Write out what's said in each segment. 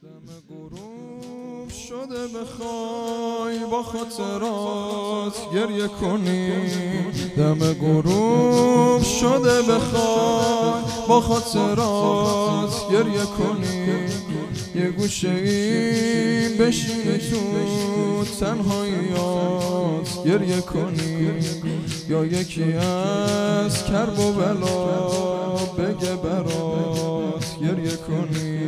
دم غروب شده بخوای با خاطرات گریه کنی. دم غروب شده بخوای با خاطرات گریه کنی. یه گوشه این بشینی تو تنهاییات گریه کنی، یا یکی از کرب و بلا بگه برات گریه کنی.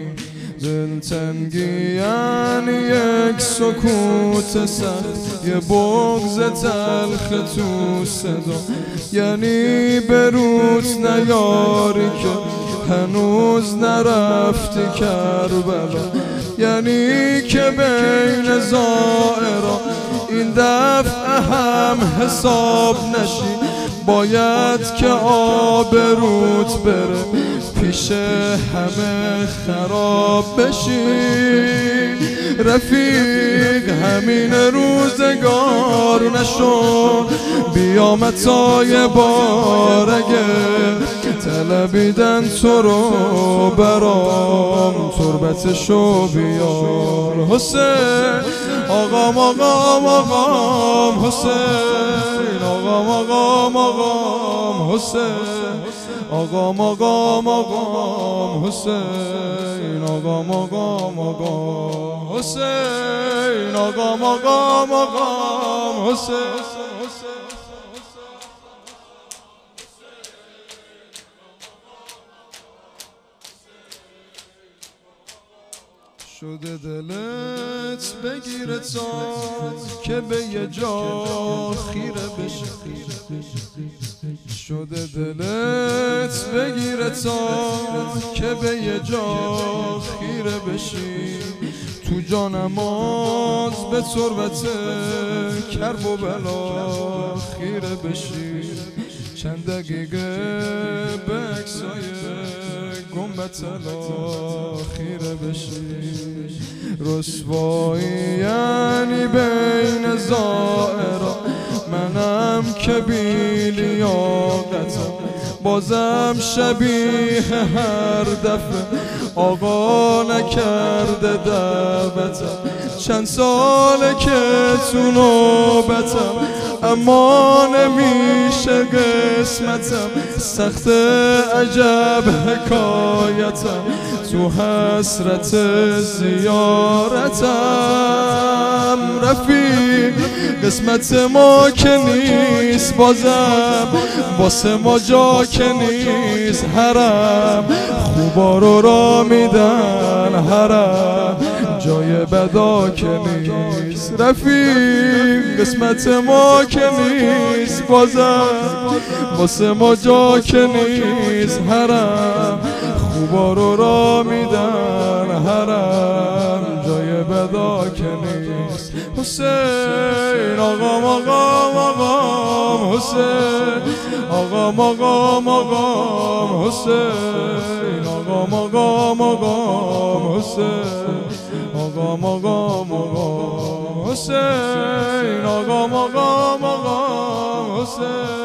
دلتنگی یعنی یک سکوت سخت، یه بغض تلخ تو صدا، یعنی بروت نیاری که هنوز نرفتی کربلا، یعنی که بین زائران این دفعه هم حساب نشی. باید که آبروت بره پیش همه خراب بشی. رفیق همین روزگار نشو، بیا متای بار اگه طلبیدن تو رو برام تربتشو بیار. حسین آقام آقام آقام حسین، آقام آقام آقام حسین، آقام آقام آقام حسین، آقام آقام آقام حسین، آقام آقام آقام حسین. شده دلت بگیره تا که به یه جا خیره بشه. شده دلت بگیره تا که به یه جا خیره بشی. تو جانماز به تربت کرب و بلا خیره بشی. چند دقیقه به عکسای گنبد طلا خیره بشی. رسوایی یعنی بین زائران منم که بی لیاقتم، بازم شبیه هر دفعه آقا نکرده دعوتم. چند ساله که تو نوبتم اما نمیشه قسمتم. سخت عجب حکایتم تو حسرت زیارتم. رفیق قسمت ما که نیست بازم، واسه ما جا که نیست حرم. خوبا رو را میدن حرم، جای بدا که نیست. رفیق قسمت ما که نیست بازم، واسه ما جا که نیست حرم. خوبا رو را میدن حرم، جای بدا که نیست. حسین آقام آقام آقام حسین، آقام آقام آقام حسین، آقام آقام آقام حسین، آقام آقام آقام حسین، آقام آقام آقام حسین.